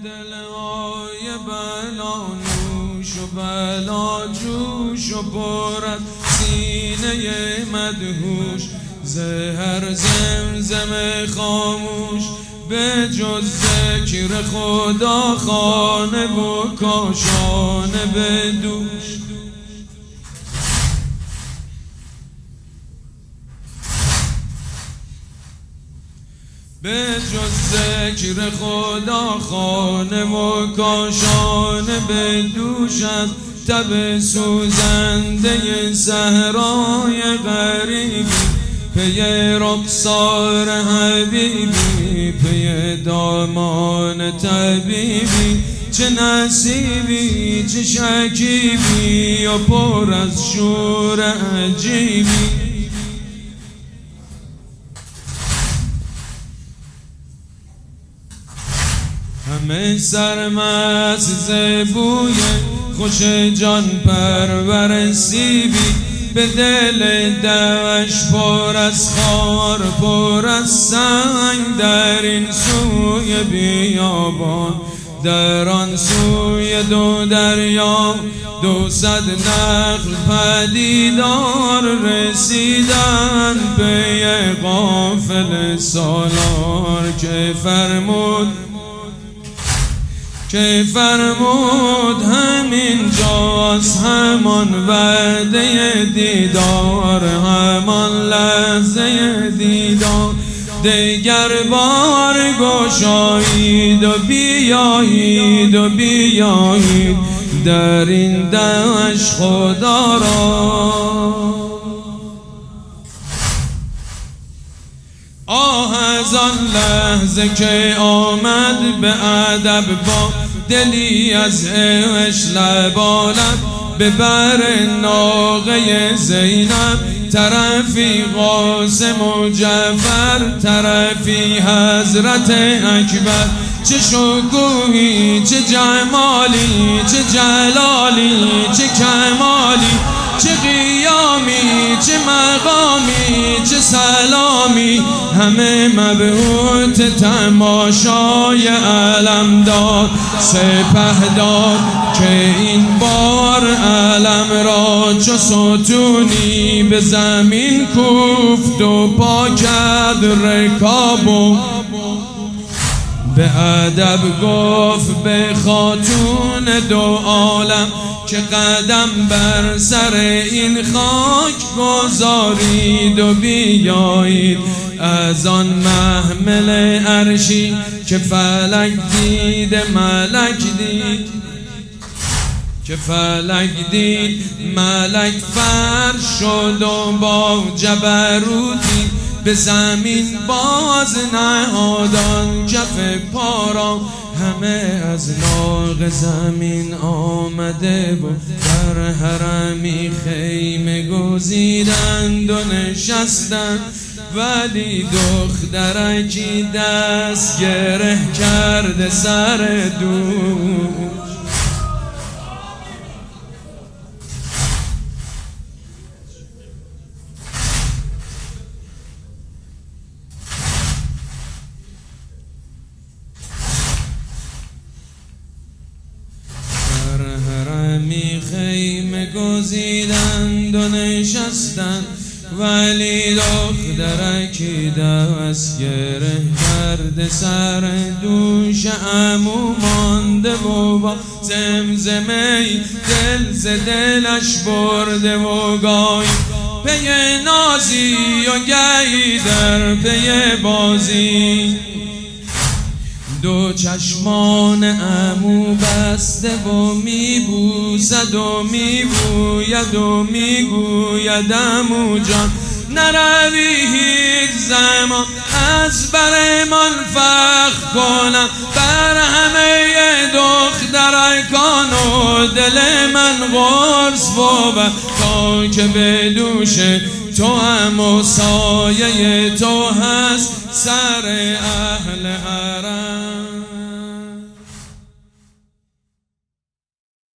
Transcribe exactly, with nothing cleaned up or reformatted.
دلهای بلا نوش و بلا جوش و برد سینه مدهوش، زهر زمزم خاموش به جز ذکر خدا خانه و کاشانه به دوش. به جز ذکر خدا خانه و کاشانه به دوشت، تب سوزنده صحرای غریبی پی رخسار حبیبی، پی دامان طبیبی. چه نصیبی چه شکیبی و پر از شور عجیبی. همه سرمست ز بوی خوش جان پرور سیبی، به دل دشت پر از خار پر از سنگ، در این سوی بیابان در آن سوی دو دریا، دو صد نخل پدیدار رسیدن به قافله سالار، که فرمود که فرمود همین جاست همان وعده دیدار، همان لحظه دیدار. دیگر بار گشایید و بیایید و بیایید در این دشت خدا را. آه از آن لحظه که آمد به ادب با دلی از عشق لبالب، به بر ناقه زینب طرفی قاسم و جعفر، طرفی حضرت اکبر. چه شکوهی چه جمالی چه جلالی چه کمالی، چه قیامی چه مقامی چه سلامی، همه مبهوت تماشای علمدار سپهدار، که این بار علم را چو ستونی به زمین کوفت و پا کرد رکابو. به ادب گفت به خاتون دو عالم که قدم بر سر این خاک گذارید و بیایید از آن محمل عرشی که فلک دید ملک دید، که فلک دید ملک فرش شد و با جبروتی به زمین باز نهادان کف پارا. همه از ناق زمین آمده و در حرمی خیمه گزیدند و نشستند، ولی دخترکی دست گره کرده سر دوش. می خیمه گزیدند و نشستند، ولی دخترکی دست گره کرده سر دوش عمو مانده و با زمزمه دل ز دلش برده و گاهی پی نازی و گهی در پی بازی. دو چشمان عمو بسته و میبوسد و میبوید و میگوید عمو جان نروی هیچ زمان از برمان فخر کنم بر همه دخترکان و دل من قرص بود، تا که به دوش تو هم و سایه تو هست سر اهل حرم.